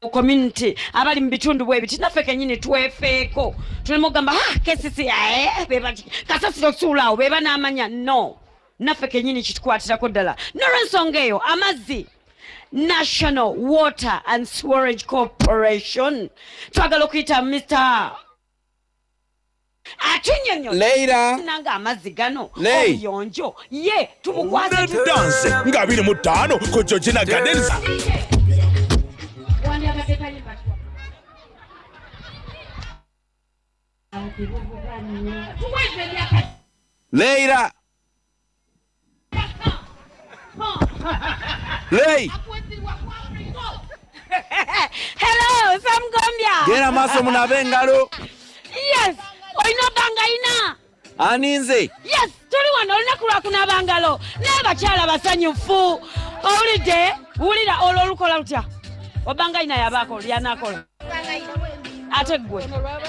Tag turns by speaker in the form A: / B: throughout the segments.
A: community abali mu bitundu bwe biti naffe kenyini twefeeko tulimo gamba KCC beba kasasiro sulaawo beba n'amanya no naffe kenyini kitukwatirako ddala n'olwensonga eyo amazzi National Water and Sewerage Corporation twagala okuyita Mr. Atunyonyo
B: Leila
A: nanga amazzi gano obuyonjo ye tumukwase
C: dance nga 25 ko Georgina Gardens
B: Leila Lei
A: Hello Sam Gombia
B: Gena maso munabengalo
A: Yes Oino bangaina
B: Aninze
A: Yes tuli wano olina kulwa kuna bangalo n'abakyala basanyufu owulidde wulira olwolukola lutya obangaina yabako lyanakola ate gwe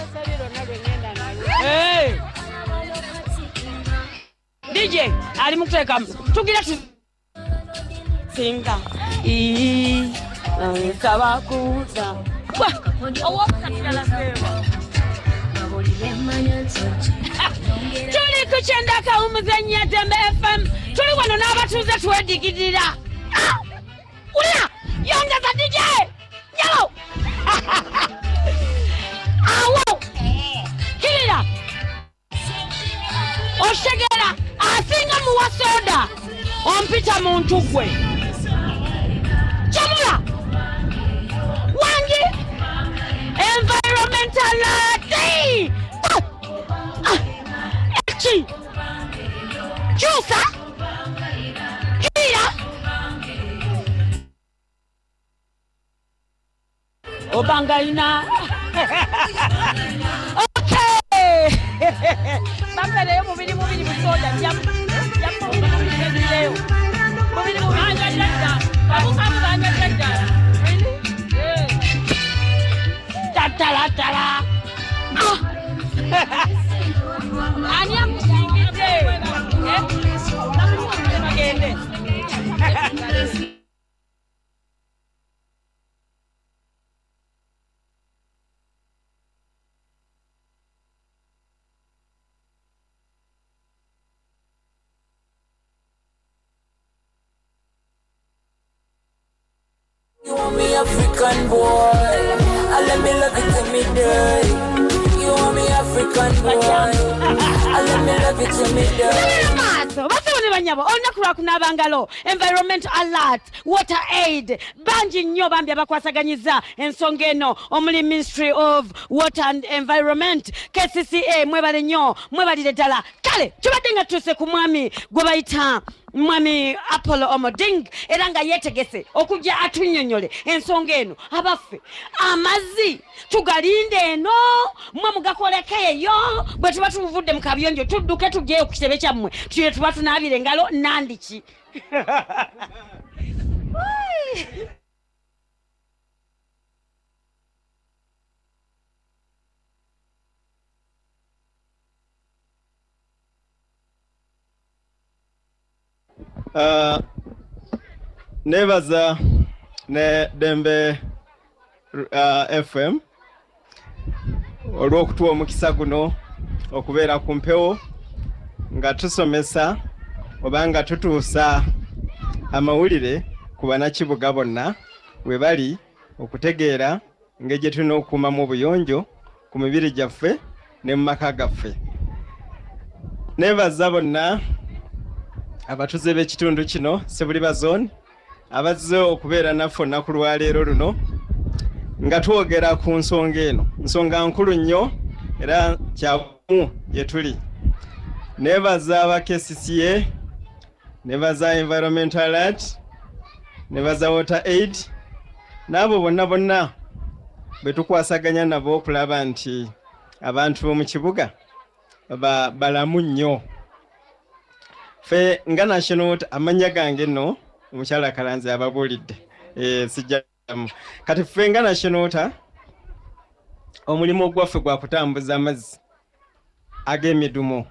A: DJ ali mukuteeka tugira singa sabakuza tuli kukyendaka umuzenya Dembe FM tuli wano n'abatuuze twedigirira ulira yongeza DJ nyalo awo kirira oshegera asinga muwa soda ompita muntu gwe chamula wangi environmental day echi jusa kira obangaina okay bapele yo mubiri busoda yamu leo mubiri anja jada babuka anja jada really tatala ani amujingite magende
D: You want me African boy, let me love it to me dirty. You want me African boy, let me love it to me dirty.
A: Banyabo onakulwa kunabangalo environment alert water aid banji nnyo bambi abakwasaganyiza ensonga eno omuli Ministry of Water and Environment KCCA mwebale nnyo mwebalire ddala kale tubadde nga tuse ku mwami gwe bayita mwami Apollo Omoding era nga yetegese okujja atunyonyole ensonga eno abaffe amazzi tugalinde eno mwe mugakolekeyo bwe tuba tuvudde mu kabyonjo tudduke tugyeyo ku kitebe kyammwe tuye tuba tunaabire ngalo nandiki
E: nebaza ne Dembe FM olw'okutuwa omukisa guno okubeera ku mpewo nga tusomesa oba nga tutuusa amawulire ku bannakibuga bonna we bali okutegeera ngeri gye tulina okukuumamu obuyonjo ku mibiri gyaffe ne mu maka gaffe. Nebaza bonna abatuze b'ekitundu kino Sebuliba zone abazze okubeera naffe olunaku lwa leero luno nga twogera ku nsonga eno, nsonga nkulu nnyo era kyabumu gye tuli. Nebaza aba KCCA, nebaza environmental alert, nebaza water aid, n'abo bonna betukwasaganya nabo okulaba nti abantu b'omu kibuga balamu nnyo. Fe nga national amanya gange no omukyala Kalanzi ababuulidde sijjamu kati fe nga national omulimu gwaffe gwa kutambuza amazzi ag'emidumo.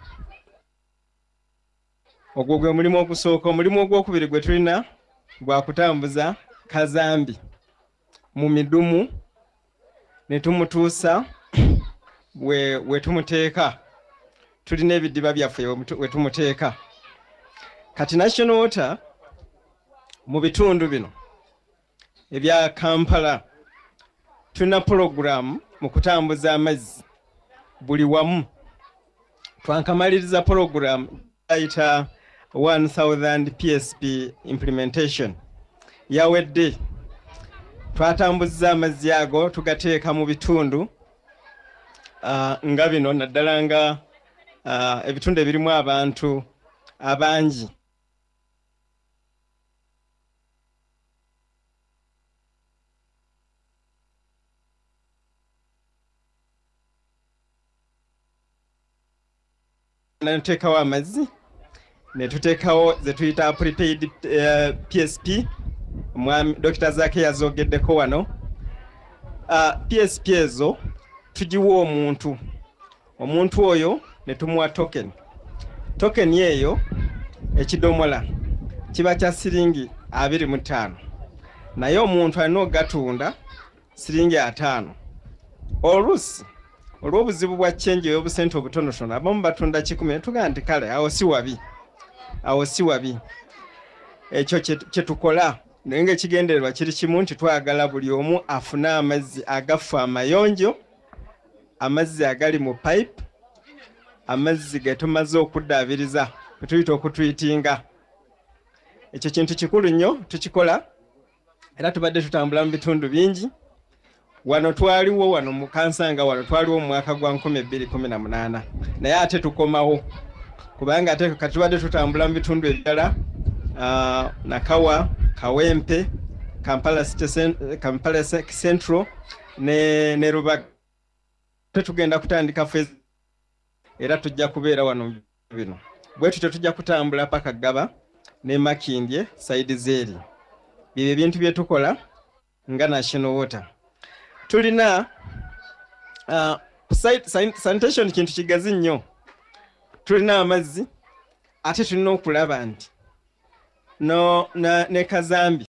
E: Ogwo gwe mulimu ogusooka. Omulimu ogwokubiri gwe tulina gwa kutambuza kazambi mu midumu ne tumutuusa we tumuteeka tulina ebidiba byaffe we tumuteeka kati National Water mu bitundu bino ebya Kampala tulina program mu kutambuza amazzi buli wamu twankamaliriza program ayita 1000 PSP implementation yawedde twatambuza amazzi ago tugateeka mu bitundu nga bino naddala nga ebitundu ebirimu abantu abangi nateekawo amazzi ne tuteekawo ze tuyita prepaid PSP mwami Dr. Zake yazogeddeko wano PSP ezo tugiwa omuntu oyo ne tumuwa token yeyo ekidomola kiba kya siringi 25 naye omuntu alina ogatunda siringi 5 olusi olw'obuzibu bwa change y'obusente obutonotono abamu batunda 10 tugaa nti kale awo si wabi ekyo kye tukola naye ng'ekigendererwa kiri kimu nti twagala buli omu afune amazzi agafu amayonjo amazzi agali mu pipe amazzi ge tumaze okuddaabiriza tuyita okutwitinga ekyo kintu kikulu nnyo tukikola era tubadde tutambula mu bitundu bingi wano twaliwo wano mu Kansanga wano twaliwo mu mwaka gwa 2018 naye ate tukomawo kubanga ate kati tubadde tutambula mu bitundu ebirala Nakawa Kawempe Kampala Central ne Rubaga tetugenda kutandika phase era tujja kubeera wano bino bwe tujja kutambula paka Gaba ne Makindye side zeri bibyo bintu bye tukola nga National Water tulina sanitation kintu kigazi nnyo tulina amazzi ate tulina okulaba nti ne Kazambi